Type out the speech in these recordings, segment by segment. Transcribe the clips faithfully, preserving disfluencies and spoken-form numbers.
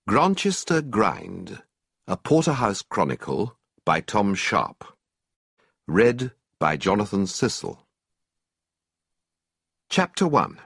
Grantchester Grind, A Porterhouse Chronicle by Tom Sharp. Read by Jonathan Cecil. Chapter one.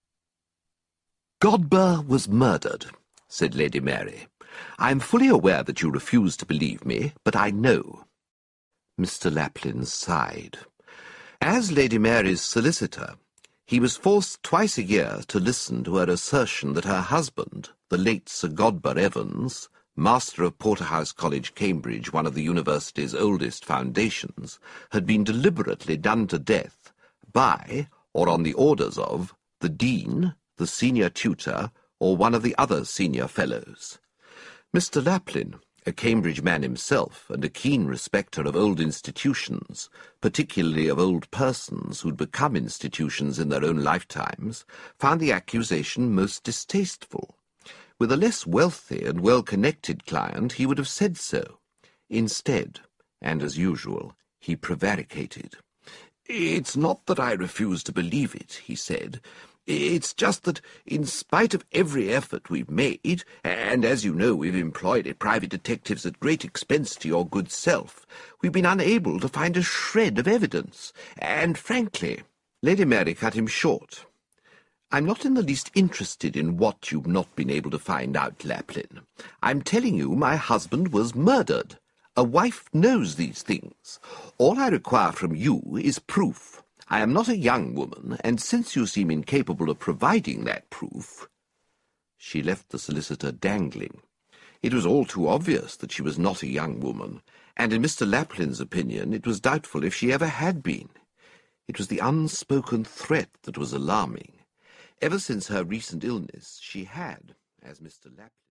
Godber was murdered, said Lady Mary. I am fully aware that you refuse to believe me, but I know. Mister Laplin sighed. As Lady Mary's solicitor, he was forced twice a year to listen to her assertion that her husband, the late Sir Godber Evans, master of Porterhouse College, Cambridge, one of the university's oldest foundations, had been deliberately done to death by, or on the orders of, the dean, the senior tutor, or one of the other senior fellows. Mister Laplin, a Cambridge man himself and a keen respecter of old institutions, particularly of old persons who'd become institutions in their own lifetimes, found the accusation most distasteful. With a less wealthy and well-connected client, he would have said so. Instead, and as usual, he prevaricated. "It's not that I refuse to believe it," he said. "It's just that, in spite of every effort we've made, and as you know we've employed private detectives at great expense to your good self, we've been unable to find a shred of evidence, and frankly—" Lady Mary cut him short. "I'm not in the least interested in what you've not been able to find out, Laplin. I'm telling you my husband was murdered. A wife knows these things. All I require from you is proof. I am not a young woman, and since you seem incapable of providing that proof—" She left the solicitor dangling. It was all too obvious that she was not a young woman, and in Mister Laplin's opinion it was doubtful if she ever had been. It was the unspoken threat that was alarming. Ever since her recent illness she had, as Mister Laplin